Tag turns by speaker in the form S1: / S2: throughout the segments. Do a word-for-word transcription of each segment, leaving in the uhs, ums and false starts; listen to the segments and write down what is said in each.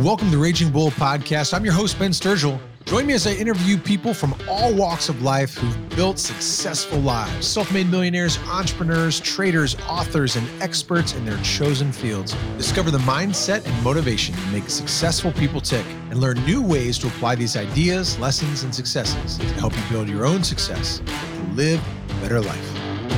S1: welcome to Raging Bull Podcast. I'm your host, Ben Sturgill. Join me as I interview people from all walks of life who've built successful lives. Self-made millionaires, entrepreneurs, traders, authors, and experts in their chosen fields. Discover the mindset and motivation to make successful people tick and learn new ways to apply these ideas, lessons, and successes to help you build your own success and live a better life.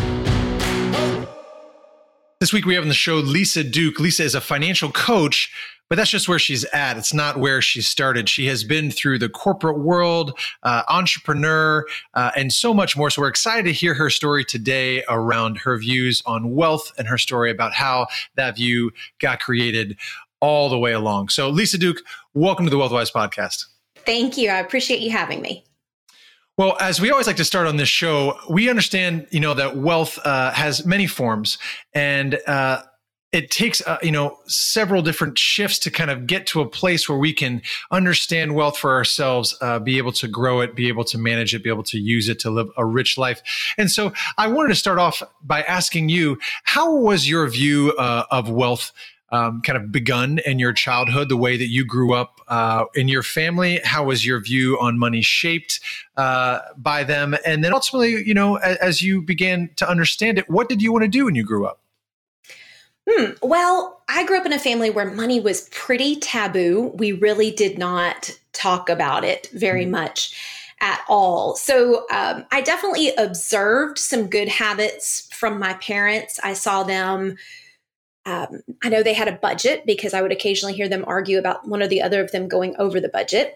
S1: This week we have on the show Lisa Duke. Lisa is a financial coach, but that's just where she's at. It's not where she started. She has been through the corporate world, uh, entrepreneur, uh, and so much more. So we're excited to hear her story today around her views on wealth and her story about how that view got created all the way along. So Lisa Duke, welcome to the Wealthwise Podcast.
S2: Thank you. I appreciate you having me.
S1: Well, as we always like to start on this show, we understand, you know, that wealth uh, has many forms, and uh, it takes, uh, you know, several different shifts to kind of get to a place where we can understand wealth for ourselves, uh, be able to grow it, be able to manage it, be able to use it to live a rich life. And so I wanted to start off by asking you, how was your view uh, of wealth Um, kind of begun in your childhood, the way that you grew up uh, in your family? How was your view on money shaped uh, by them? And then ultimately, you know, as, as you began to understand it, what did you want to do when you grew up?
S2: Hmm. Well, I grew up in a family where money was pretty taboo. We really did not talk about it very mm. much at all. So um, I definitely observed some good habits from my parents. I saw them Um, I know they had a budget because I would occasionally hear them argue about one or the other of them going over the budget.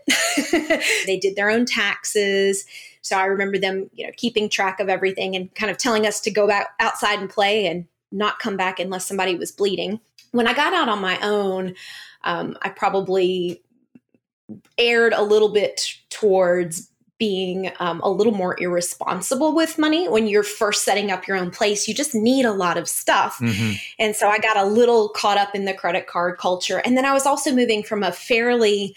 S2: They did their own taxes. So I remember them, you know, keeping track of everything and kind of telling us to go back outside and play and not come back unless somebody was bleeding. When I got out on my own, um, I probably erred a little bit towards being um, a little more irresponsible with money. When you're first setting up your own place, you just need a lot of stuff. Mm-hmm. And so I got a little caught up in the credit card culture. And then I was also moving from a fairly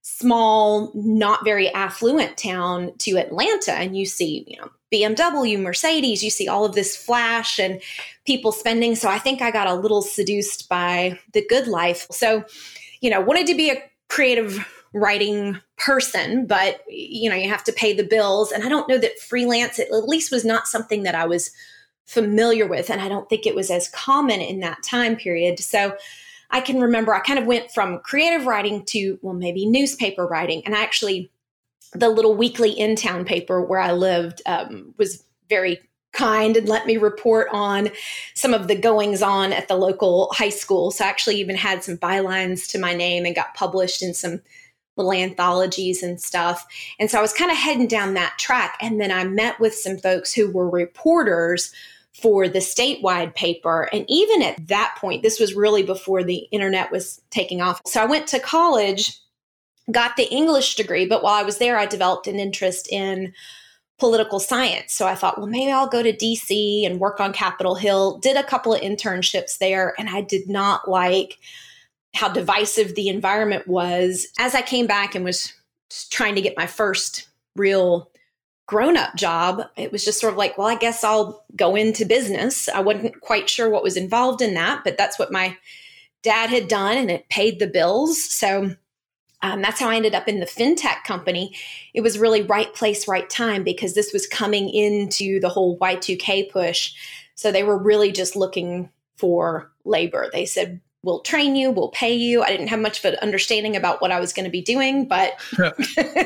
S2: small, not very affluent town to Atlanta. And you see, you know, B M W, Mercedes, you see all of this flash and people spending. So I think I got a little seduced by the good life. So, you know, wanted to be a creative writing person, but you know, you have to pay the bills. And I don't know that freelance, at least, was not something that I was familiar with. And I don't think it was as common in that time period. So I can remember I kind of went from creative writing to, well, maybe newspaper writing. And I actually, the little weekly in-town paper where I lived um, was very kind and let me report on some of the goings on at the local high school. So I actually even had some bylines to my name and got published in some little anthologies and stuff. And so I was kind of heading down that track. And then I met with some folks who were reporters for the statewide paper. And even at that point, this was really before the internet was taking off. So I went to college, got the English degree, but while I was there, I developed an interest in political science. So I thought, well, maybe I'll go to D C and work on Capitol Hill. Did a couple of internships there, and I did not like how divisive the environment was. As I came back and was trying to get my first real grown-up job, it was just sort of like, well, I guess I'll go into business. I wasn't quite sure what was involved in that, but that's what my dad had done, and it paid the bills. So um, that's how I ended up in the fintech company. It was really right place, right time, because this was coming into the whole Y two K push. So they were really just looking for labor. They said, we'll train you, we'll pay you. I didn't have much of an understanding about what I was going to be doing, but you know,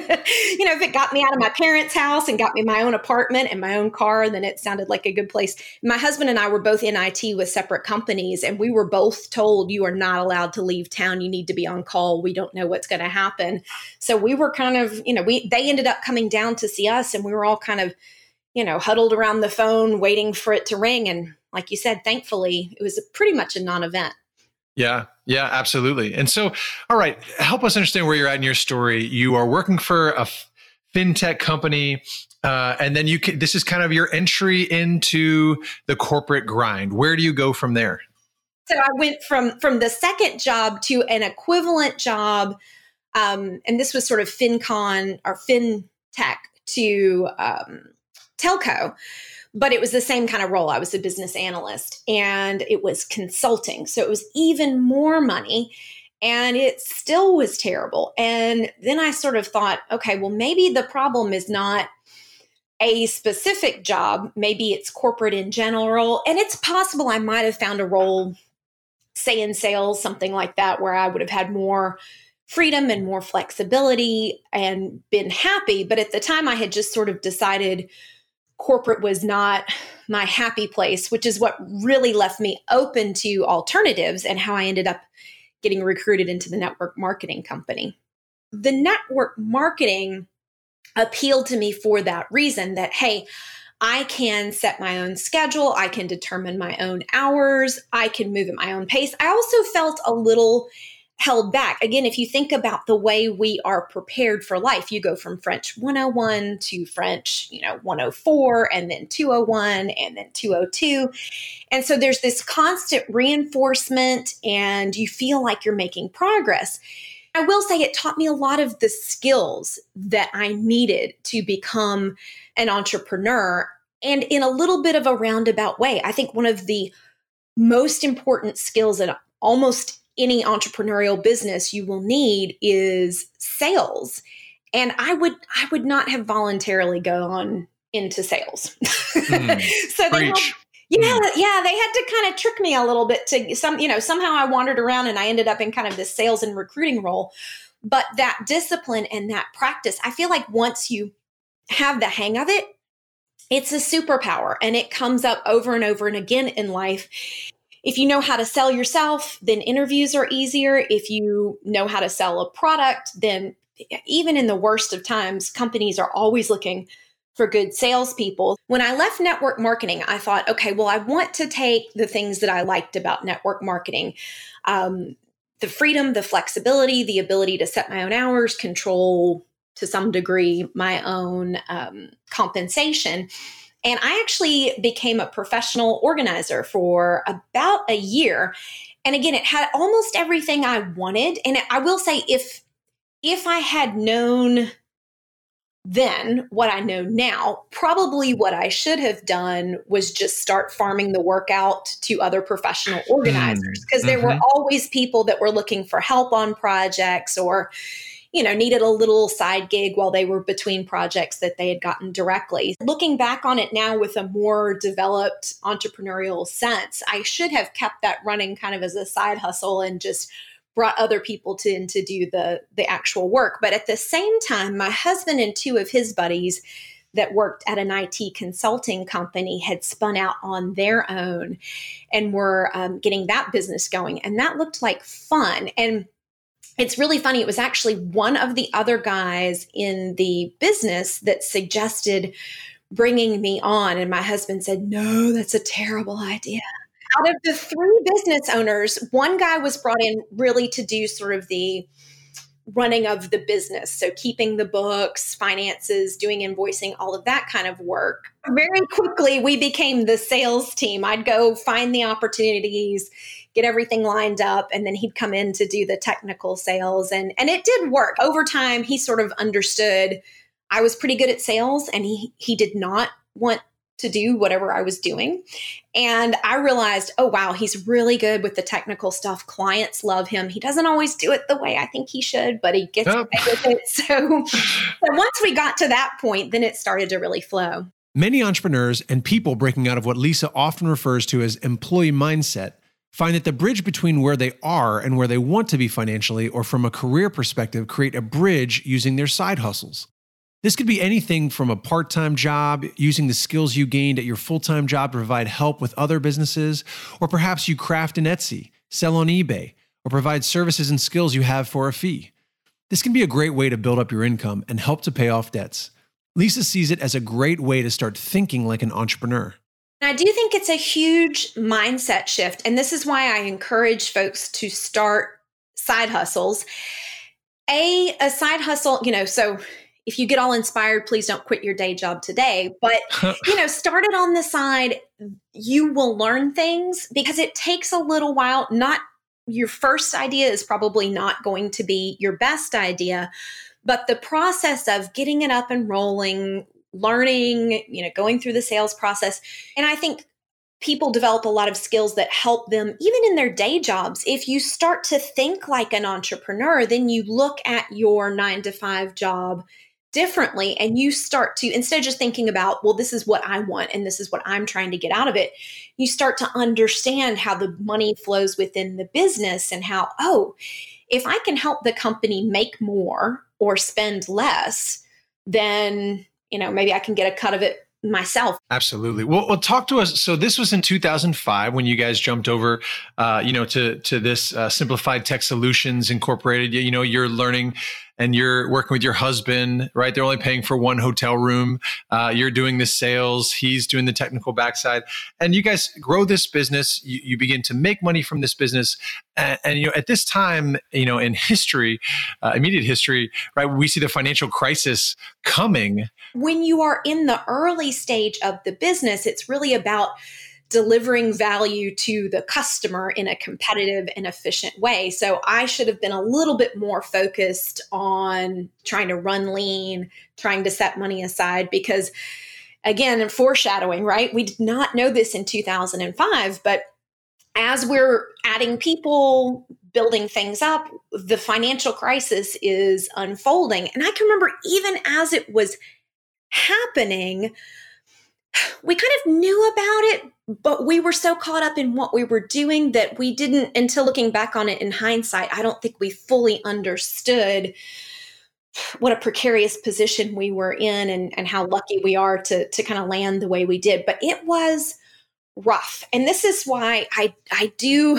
S2: if it got me out of my parents' house and got me my own apartment and my own car, then it sounded like a good place. My husband and I were both in I T with separate companies, and we were both told, you are not allowed to leave town. You need to be on call. We don't know what's going to happen. So we were kind of, you know, we they ended up coming down to see us, and we were all kind of, you know, huddled around the phone waiting for it to ring. And like you said, thankfully, it was pretty much a non-event.
S1: Yeah, yeah, absolutely. And so, all right, help us understand where you're at in your story. You are working for a f- fintech company, uh, and then you can, this is kind of your entry into the corporate grind. Where do you go from there?
S2: So I went from from the second job to an equivalent job, um, and this was sort of FinCon or FinTech to um, telco. But it was the same kind of role. I was a business analyst, and it was consulting. So it was even more money. and it still was terrible. And then I sort of thought, okay, well, maybe the problem is not a specific job. Maybe it's corporate in general. And it's possible I might have found a role, say in sales, something like that, where I would have had more freedom and more flexibility and been happy. But at the time, I had just sort of decided corporate was not my happy place, which is what really left me open to alternatives and how I ended up getting recruited into the network marketing company. The network marketing appealed to me for that reason, that, hey, I can set my own schedule. I can determine my own hours. I can move at my own pace. I also felt a little held back. Again, if you think about the way we are prepared for life, you go from French one oh one to French, you know, one oh four, and then two oh one, and then two oh two. And so there's this constant reinforcement, and you feel like you're making progress. I will say it taught me a lot of the skills that I needed to become an entrepreneur, and in a little bit of a roundabout way. I think one of the most important skills in almost any entrepreneurial business you will need is sales. And I would I would not have voluntarily gone into sales. Mm, so they had, yeah, mm. yeah, they had to kind of trick me a little bit to some, you know, somehow I wandered around and I ended up in kind of this sales and recruiting role. But that discipline and that practice, I feel like once you have the hang of it, it's a superpower, and it comes up over and over and again in life. If you know how to sell yourself, then interviews are easier. If you know how to sell a product, then even in the worst of times, companies are always looking for good salespeople. When I left network marketing, I thought, okay, well, I want to take the things that I liked about network marketing, um, the freedom, the flexibility, the ability to set my own hours, control to some degree my own um, compensation. And I actually became a professional organizer for about a year. And again, it had almost everything I wanted. And I will say, if if I had known then what I know now, probably what I should have done was just start farming the work out to other professional organizers, because mm, there mm-hmm. were always people that were looking for help on projects, or you know, needed a little side gig while they were between projects that they had gotten directly. Looking back on it now with a more developed entrepreneurial sense, I should have kept that running kind of as a side hustle and just brought other people to in to do the, the actual work. But at the same time, my husband and two of his buddies that worked at an I T consulting company had spun out on their own and were um, getting that business going. And that looked like fun. And it's really funny. It was actually one of the other guys in the business that suggested bringing me on. And my husband said, no, that's a terrible idea. Out of the three business owners, one guy was brought in really to do sort of the running of the business. So keeping the books, finances, doing invoicing, all of that kind of work. Very quickly, we became the sales team. I'd go find the opportunities, get everything lined up, and then he'd come in to do the technical sales. And, and it did work. Over time, he sort of understood I was pretty good at sales, and he he did not want to do whatever I was doing. And I realized, oh, wow, he's really good with the technical stuff. Clients love him. He doesn't always do it the way I think he should, but he gets oh. away with it. So, so once we got to that point, then it started to really flow.
S1: Many entrepreneurs and people breaking out of what Lisa often refers to as employee mindset find that the bridge between where they are and where they want to be financially, or from a career perspective, create a bridge using their side hustles. This could be anything from a part-time job, using the skills you gained at your full-time job to provide help with other businesses, or perhaps you craft in Etsy, sell on eBay, or provide services and skills you have for a fee. This can be a great way to build up your income and help to pay off debts. Lisa sees it as a great way to start thinking like an entrepreneur.
S2: I do think it's a huge mindset shift. And this is why I encourage folks to start side hustles. A, a side hustle, you know, so if you get all inspired, please don't quit your day job today. But, you know, start it on the side. You will learn things because it takes a little while. Not your first idea is probably not going to be your best idea, but the process of getting it up and rolling, learning, you know, going through the sales process. And I think people develop a lot of skills that help them even in their day jobs. If you start to think like an entrepreneur, then you look at your nine to five job differently, and you start to, instead of just thinking about, well, this is what I want and this is what I'm trying to get out of it, you start to understand how the money flows within the business and how, oh, if I can help the company make more or spend less, then, you know, maybe I can get a cut of it myself.
S1: Absolutely. Well, well, talk to us. So this was in two thousand five when you guys jumped over, uh, you know, to to this uh, Simplified Tech Solutions Incorporated. You, you know, you're learning and you're working with your husband, right? They're only paying for one hotel room. Uh, you're doing the sales. He's doing the technical backside. And you guys grow this business. You, you begin to make money from this business. And, and, you know, at this time, you know, in history, uh, immediate history, right, we see the financial crisis coming.
S2: When you are in the early stage of the business, it's really about delivering value to the customer in a competitive and efficient way. So I should have been a little bit more focused on trying to run lean, trying to set money aside, because again, foreshadowing, right? We did not know this in two thousand five, but as we're adding people, building things up, the financial crisis is unfolding. And I can remember even as it was happening, we kind of knew about it, but we were so caught up in what we were doing that we didn't, until looking back on it in hindsight, I don't think we fully understood what a precarious position we were in and, and how lucky we are to, to kind of land the way we did. But it was rough. And this is why I, I do,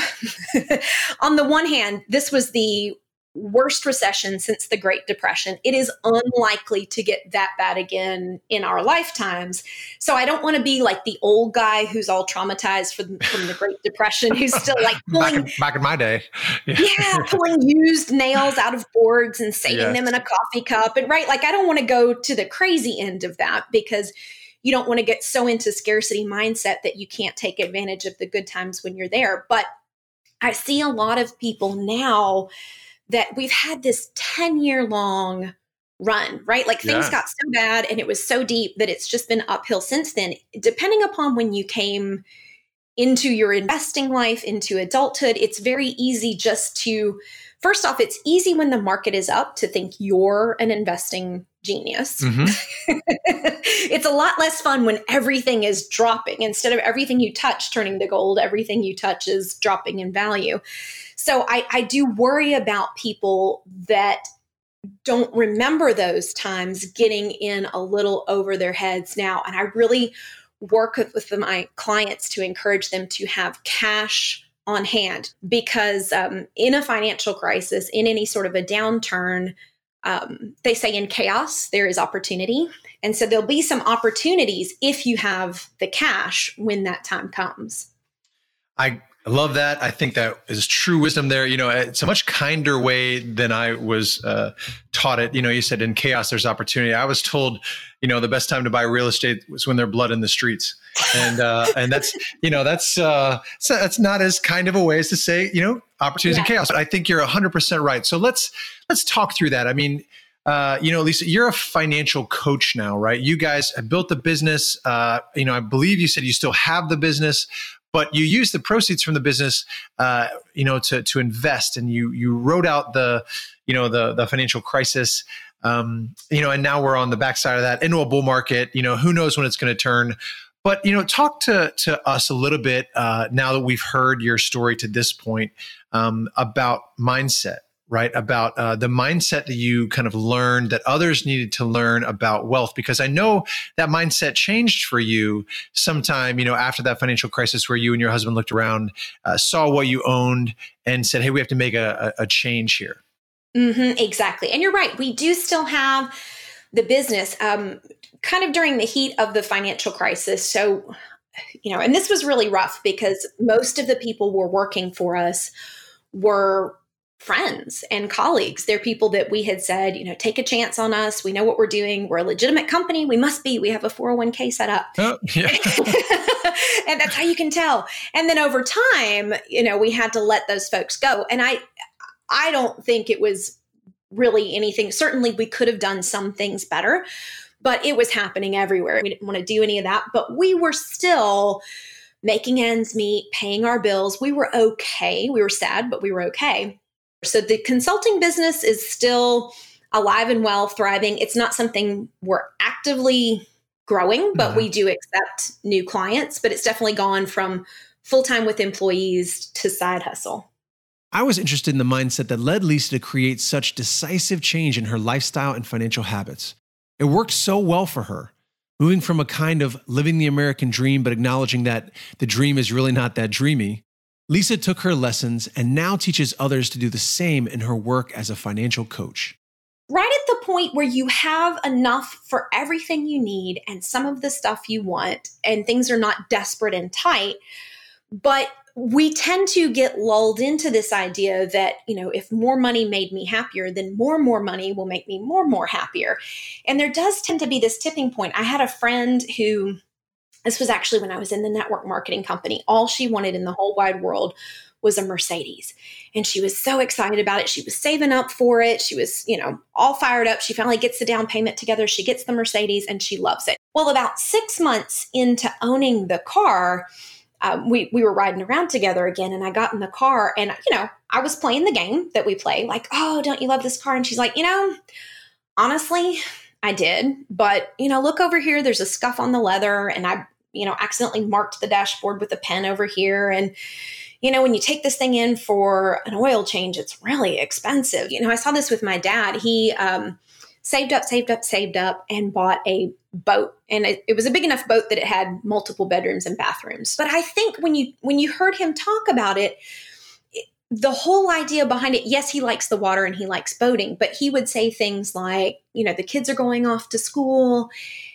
S2: on the one hand, this was the worst recession since the Great Depression. It is unlikely to get that bad again in our lifetimes. So I don't want to be like the old guy who's all traumatized from, from the Great Depression, who's still like pulling,
S1: back, in, back in my day.
S2: Yeah. yeah, pulling used nails out of boards and saving
S1: yes.
S2: them in a coffee cup. And right, like I don't want to go to the crazy end of that, because you don't want to get so into scarcity mindset that you can't take advantage of the good times when you're there. But I see a lot of people now that we've had this ten year long run, right? Like things
S1: yeah.
S2: got so bad and it was so deep that it's just been uphill since then. Depending upon when you came into your investing life, into adulthood, it's very easy just to, first off, it's easy when the market is up to think you're an investing genius. Mm-hmm. It's a lot less fun when everything is dropping. Instead of everything you touch turning to gold, everything you touch is dropping in value. So I, I do worry about people that don't remember those times getting in a little over their heads now. And I really work with, with my clients to encourage them to have cash on hand, because um, in a financial crisis, in any sort of a downturn, um, they say in chaos, there is opportunity. And so there'll be some opportunities if you have the cash when that time comes.
S1: I I love that. I think that is true wisdom there. You know, it's a much kinder way than I was uh, taught it. You know, you said in chaos, there's opportunity. I was told, you know, the best time to buy real estate was when there's blood in the streets. And, uh, and that's, you know, that's, uh, so that's not as kind of a way as to say, you know, opportunities yeah. and chaos. But I think you're a hundred percent right. So let's, let's talk through that. I mean, Uh, you know, Lisa, you're a financial coach now, right? You guys have built the business. Uh, you know, I believe you said you still have the business, but you use the proceeds from the business, uh, you know, to to invest. And you you wrote out the, you know, the the financial crisis, um, you know, and now we're on the backside of that into a bull market. You know, who knows when it's going to turn. But, you know, talk to to us a little bit uh, now that we've heard your story to this point um, about mindset. Right, about uh, the mindset that you kind of learned that others needed to learn about wealth, because I know that mindset changed for you sometime, you know, after that financial crisis where you and your husband looked around, uh, saw what you owned and said, hey, we have to make a, a change here.
S2: Mm-hmm, exactly. And you're right. We do still have the business um, kind of during the heat of the financial crisis. So, you know, and this was really rough because most of the people who were working for us were friends and colleagues. They're people that we had said, you know, take a chance on us. We know what we're doing. We're a legitimate company. We must be. We have a four oh one k set up. Oh, yeah. And that's how you can tell. And then over time, you know, we had to let those folks go. And I, I don't think it was really anything. Certainly we could have done some things better, but it was happening everywhere. We didn't want to do any of that, but we were still making ends meet, paying our bills. We were okay. We were sad, but we were okay. So the consulting business is still alive and well, thriving. It's not something we're actively growing, but uh-huh. we do accept new clients. But it's definitely gone from full-time with employees to side hustle.
S3: I was interested in the mindset that led Lisa to create such decisive change in her lifestyle and financial habits. It worked so well for her, moving from a kind of living the American dream, but acknowledging that the dream is really not that dreamy. Lisa took her lessons and now teaches others to do the same in her work as a financial coach.
S2: Right at the point where you have enough for everything you need and some of the stuff you want, and things are not desperate and tight, but we tend to get lulled into this idea that, you know, if more money made me happier, then more and more money will make me more and more happier. And there does tend to be this tipping point. I had a friend who, this was actually when I was in the network marketing company, all she wanted in the whole wide world was a Mercedes. And she was so excited about it. She was saving up for it. She was, you know, all fired up. She finally gets the down payment together. She gets the Mercedes and she loves it. Well, about six months into owning the car, Um, we we were riding around together again, and I got in the car, and you know I was playing the game that we play, like, oh, don't you love this car? And she's like, you know, honestly, I did, but you know, look over here. There's a scuff on the leather, and I, you know, accidentally marked the dashboard with a pen over here, and you know, when you take this thing in for an oil change, it's really expensive. You know, I saw this with my dad. He um, saved up, saved up, saved up, and bought a boat. And it, it was a big enough boat that it had multiple bedrooms and bathrooms. But I think when you when you heard him talk about it, it, the whole idea behind it, yes, he likes the water and he likes boating, but he would say things like, you know, the kids are going off to school,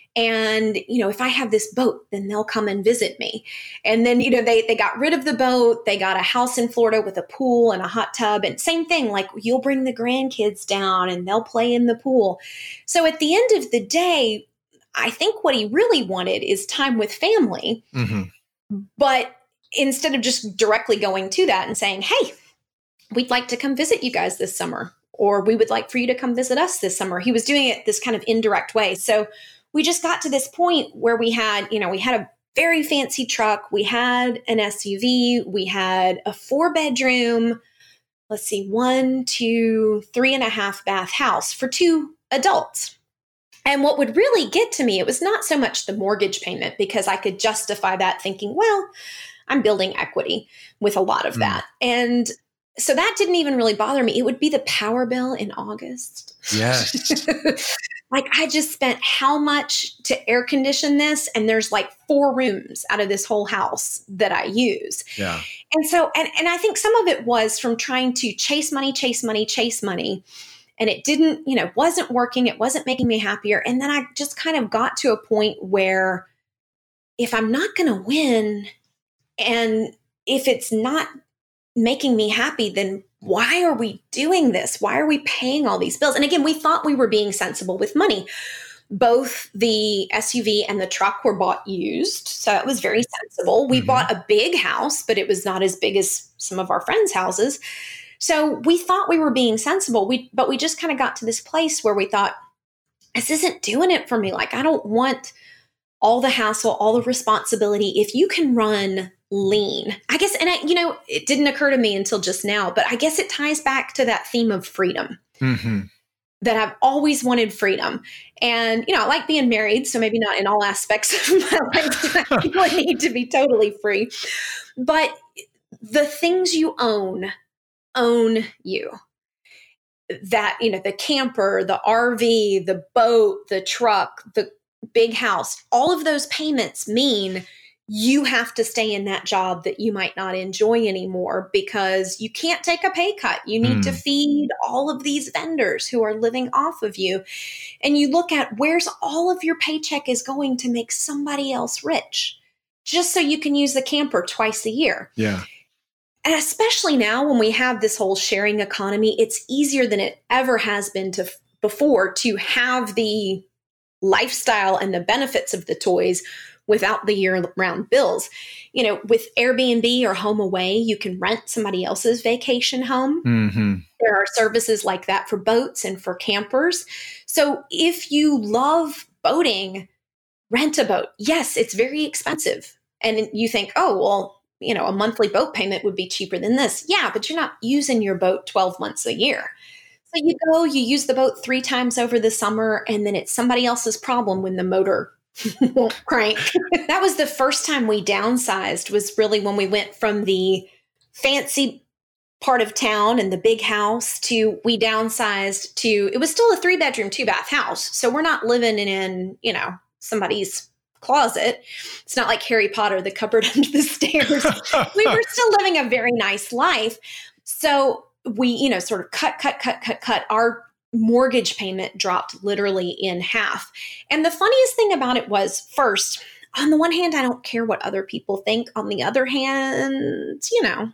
S2: and, you know, if I have this boat, then they'll come and visit me. And then, you know, they they got rid of the boat. They got a house in Florida with a pool and a hot tub. And same thing, like you'll bring the grandkids down and they'll play in the pool. So at the end of the day, I think what he really wanted is time with family. Mm-hmm. But instead of just directly going to that and saying, hey, we'd like to come visit you guys this summer, or we would like for you to come visit us this summer, he was doing it this kind of indirect way. So we just got to this point where we had, you know, we had a very fancy truck. We had an S U V. We had a four bedroom, let's see, one, two, three and a half bath house for two adults. And what would really get to me, it was not so much the mortgage payment, because I could justify that thinking, well, I'm building equity with a lot of mm. that. And so that didn't even really bother me. It would be the power bill in August.
S3: Yes.
S2: Like I just spent how much to air condition this? And there's like four rooms out of this whole house that I use.
S3: Yeah.
S2: And so, and, and I think some of it was from trying to chase money, chase money, chase money. And it didn't, you know, wasn't working. It wasn't making me happier. And then I just kind of got to a point where if I'm not going to win, and if it's not making me happy, then why are we doing this? Why are we paying all these bills? And again, we thought we were being sensible with money. Both the S U V and the truck were bought used. So it was very sensible. We mm-hmm. bought a big house, but it was not as big as some of our friends' houses. So we thought we were being sensible. We, but we just kind of got to this place where we thought, this isn't doing it for me. Like, I don't want all the hassle, all the responsibility. If you can run lean, I guess, and I, you know, it didn't occur to me until just now, but I guess it ties back to that theme of freedom. Mm-hmm. That I've always wanted freedom. And, you know, I like being married, so maybe not in all aspects of my life do I need to be totally free. But the things you own, own you. That, you know, the camper, the R V, the boat, the truck, the big house, all of those payments mean you have to stay in that job that you might not enjoy anymore because you can't take a pay cut. You need mm. to feed all of these vendors who are living off of you. And you look at where's all of your paycheck is going to make somebody else rich, just so you can use the camper twice a year.
S3: Yeah.
S2: And especially now when we have this whole sharing economy, it's easier than it ever has been to before to have the lifestyle and the benefits of the toys without the year-round bills. You know, with Airbnb or HomeAway, you can rent somebody else's vacation home. Mm-hmm. There are services like that for boats and for campers. So if you love boating, rent a boat. Yes, it's very expensive, And you think, oh, well, you know, a monthly boat payment would be cheaper than this. Yeah, but you're not using your boat twelve months a year. So you go, you use the boat three times over the summer, and then it's somebody else's problem when the motor won't crank. That was the first time we downsized, was really when we went from the fancy part of town and the big house to we downsized to, it was still a three bedroom, two bath house. So we're not living in, you know, somebody's closet. It's not like Harry Potter, the cupboard under the stairs. We were still living a very nice life. So we, you know, sort of cut, cut, cut, cut, cut. Our mortgage payment dropped literally in half. And the funniest thing about it was, first, on the one hand, I don't care what other people think. On the other hand, you know,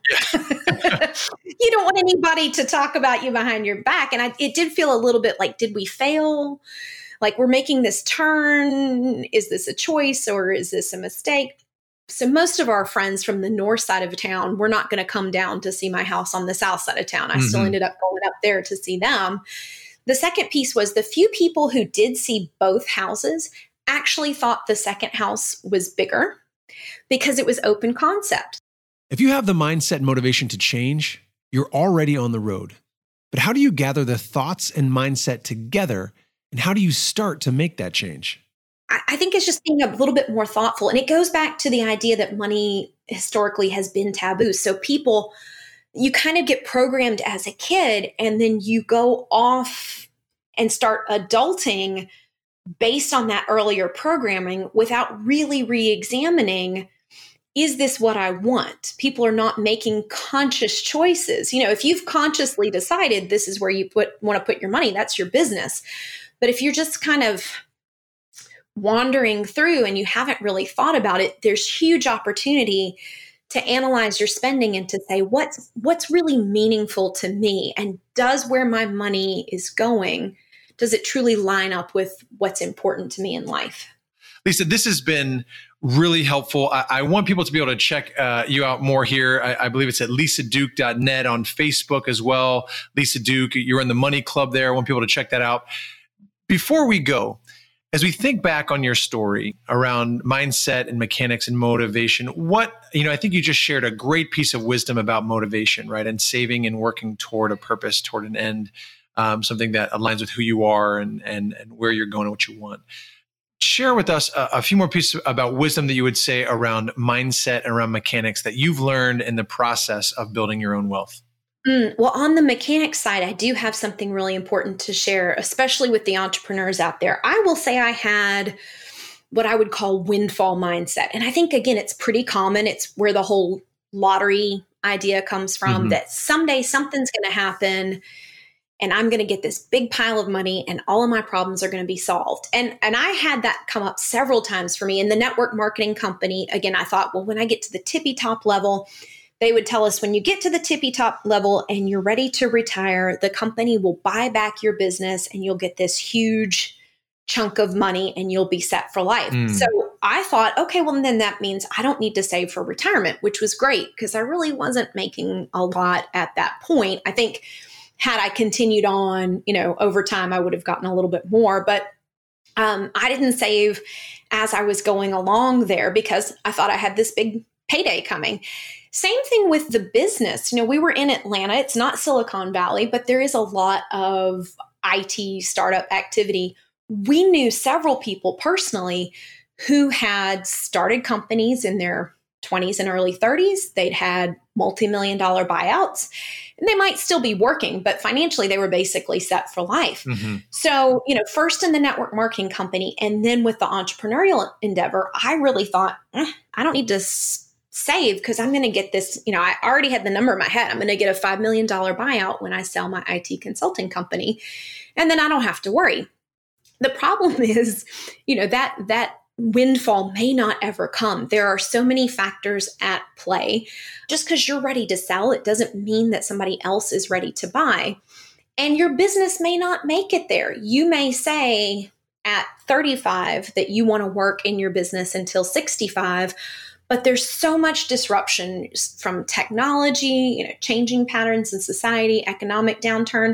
S2: you don't want anybody to talk about you behind your back. And I, it did feel a little bit like, did we fail? Like, we're making this turn. Is this a choice or is this a mistake? So most of our friends from the north side of town were not going to come down to see my house on the south side of town. I mm-hmm. still ended up going up there to see them. The second piece was the few people who did see both houses actually thought the second house was bigger because it was open concept.
S3: If you have the mindset and motivation to change, you're already on the road. But how do you gather the thoughts and mindset together, and how do you start to make that change?
S2: I think it's just being a little bit more thoughtful. And it goes back to the idea that money historically has been taboo. So people, you kind of get programmed as a kid, and then you go off and start adulting based on that earlier programming without really re-examining, is this what I want? People are not making conscious choices. You know, if you've consciously decided this is where you put want to put your money, that's your business. But if you're just kind of wandering through and you haven't really thought about it, there's huge opportunity to analyze your spending and to say, what's what's really meaningful to me? And does where my money is going, does it truly line up with what's important to me in life?
S1: Lisa, this has been really helpful. I, I want people to be able to check uh, you out more here. I, I believe it's at lisa duke dot net on Facebook as well. Lisa Duke, you're in the Money Club there. I want people to check that out. Before we go, as we think back on your story around mindset and mechanics and motivation, what, you know, I think you just shared a great piece of wisdom about motivation, right? And saving and working toward a purpose, toward an end, um, something that aligns with who you are and, and, and where you're going and what you want. Share with us a, a few more pieces about wisdom that you would say around mindset and around mechanics that you've learned in the process of building your own wealth.
S2: Mm, well, on the mechanics side, I do have something really important to share, especially with the entrepreneurs out there. I will say I had what I would call windfall mindset. And I think, again, it's pretty common. It's where the whole lottery idea comes from, mm-hmm. that someday something's going to happen and I'm going to get this big pile of money and all of my problems are going to be solved. And, and I had that come up several times for me in the network marketing company. Again, I thought, well, when I get to the tippy top level, they would tell us, when you get to the tippy top level and you're ready to retire, the company will buy back your business and you'll get this huge chunk of money and you'll be set for life. Mm. So I thought, okay, well, then that means I don't need to save for retirement, which was great because I really wasn't making a lot at that point. I think had I continued on, you know, over time, I would have gotten a little bit more, but um, I didn't save as I was going along there because I thought I had this big payday coming. Same thing with the business. You know, we were in Atlanta. It's not Silicon Valley, but there is a lot of I T startup activity. We knew several people personally who had started companies in their twenties and early thirties. They'd had multi-million dollar buyouts, and they might still be working, but financially they were basically set for life. Mm-hmm. So, you know, first in the network marketing company and then with the entrepreneurial endeavor, I really thought, eh, I don't need to s- save because I'm going to get this, you know, I already had the number in my head. I'm going to get a five million dollars buyout when I sell my I T consulting company. And then I don't have to worry. The problem is, you know, that, that windfall may not ever come. There are so many factors at play. Just because you're ready to sell, it doesn't mean that somebody else is ready to buy. And your business may not make it there. You may say at thirty-five that you want to work in your business until sixty-five, but there's so much disruption from technology, you know, changing patterns in society, economic downturn.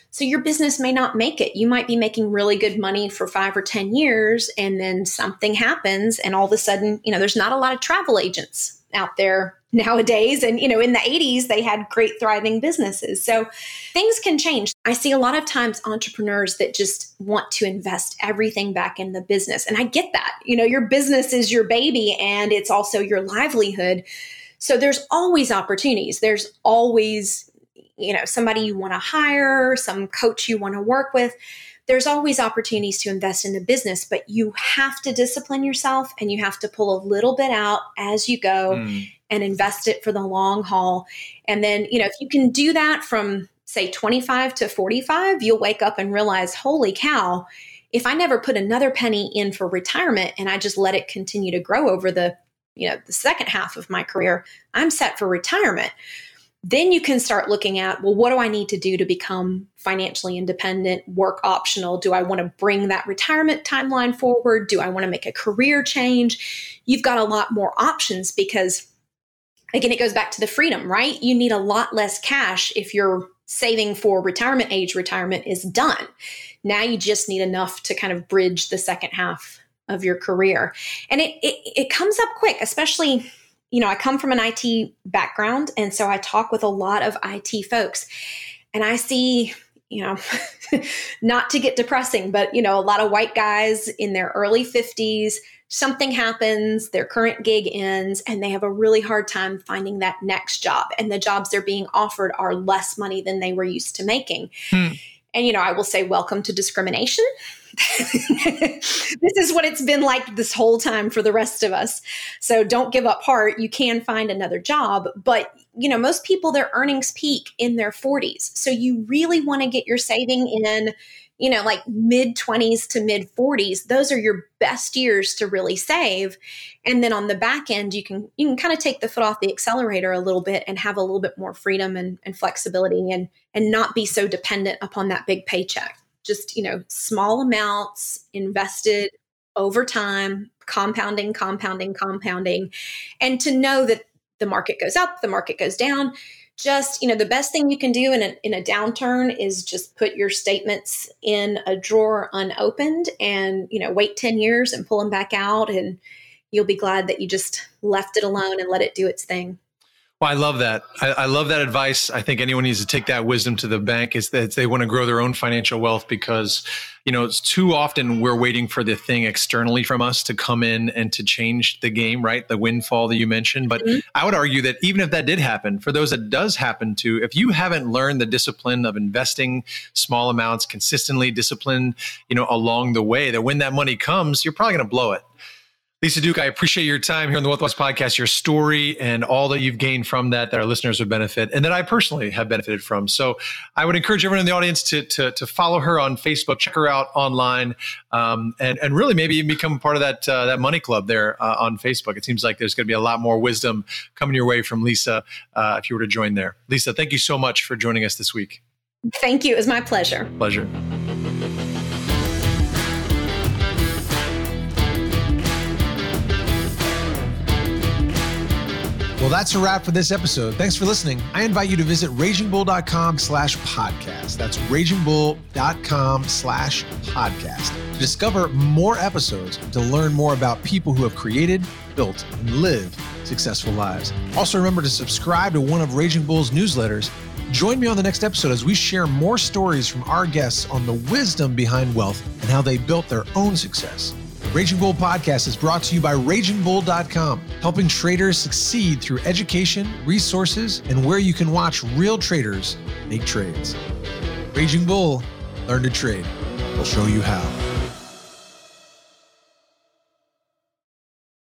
S2: So your business may not make it. You might be making really good money for five or ten years, and then something happens, and all of a sudden, you know, there's not a lot of travel agents out there nowadays. And, you know, in the eighties, they had great thriving businesses. So things can change. I see a lot of times entrepreneurs that just want to invest everything back in the business. And I get that. You know, your business is your baby and it's also your livelihood. So there's always opportunities. There's always, you know, somebody you want to hire, some coach you want to work with. There's always opportunities to invest in the business, but you have to discipline yourself and you have to pull a little bit out as you go mm. and invest it for the long haul. And then, you know, if you can do that from say twenty-five to forty-five, you'll wake up and realize, holy cow, if I never put another penny in for retirement and I just let it continue to grow over the, you know, the second half of my career, I'm set for retirement. Then you can start looking at, well, what do I need to do to become financially independent, work optional? Do I want to bring that retirement timeline forward? Do I want to make a career change? You've got a lot more options because, again, it goes back to the freedom, right? You need a lot less cash if your saving for retirement age retirement is done. Now you just need enough to kind of bridge the second half of your career. And it it, it comes up quick, especially, you know, I come from an I T background, and so I talk with a lot of I T folks, and I see, you know, not to get depressing, but, you know, a lot of white guys in their early fifties, something happens, their current gig ends, and they have a really hard time finding that next job. And the jobs they're being offered are less money than they were used to making. Hmm. And, you know, I will say, welcome to discrimination. This is what it's been like this whole time for the rest of us. So don't give up heart. You can find another job. But, you know, most people, their earnings peak in their forties. So you really want to get your saving in, you know, like mid twenties to mid forties. Those are your best years to really save. And then on the back end, you can you can kind of take the foot off the accelerator a little bit and have a little bit more freedom and, and flexibility and and not be so dependent upon that big paycheck. Just, you know, small amounts invested over time, compounding, compounding, compounding. And to know that the market goes up, the market goes down. Just, you know, the best thing you can do in a, in a downturn is just put your statements in a drawer unopened and, you know, wait ten years and pull them back out. And you'll be glad that you just left it alone and let it do its thing.
S1: Well, I love that. I, I love that advice. I think anyone needs to take that wisdom to the bank, is that they want to grow their own financial wealth, because, you know, it's too often we're waiting for the thing externally from us to come in and to change the game, right? The windfall that you mentioned. But mm-hmm. I would argue that even if that did happen, for those that does happen to, if you haven't learned the discipline of investing small amounts consistently, disciplined, you know, along the way, that when that money comes, you're probably going to blow it. Lisa Duke, I appreciate your time here on the Wealthwise Podcast, your story and all that you've gained from that, that our listeners would benefit and that I personally have benefited from. So I would encourage everyone in the audience to to, to follow her on Facebook, check her out online, um, and, and really maybe even become part of that uh, that money club there uh, on Facebook. It seems like there's going to be a lot more wisdom coming your way from Lisa uh, if you were to join there. Lisa, thank you so much for joining us this week.
S2: Thank you. It was my pleasure.
S1: Pleasure.
S3: Well, that's a wrap for this episode. Thanks for listening. I invite you to visit ragingbull.com slash podcast. That's ragingbull.com slash podcast to discover more episodes, to learn more about people who have created, built, and lived successful lives. Also, remember to subscribe to one of Raging Bull's newsletters. Join me on the next episode as we share more stories from our guests on the wisdom behind wealth and how they built their own success. The Raging Bull Podcast is brought to you by raging bull dot com, helping traders succeed through education, resources, and where you can watch real traders make trades. Raging Bull, learn to trade. We'll show you how.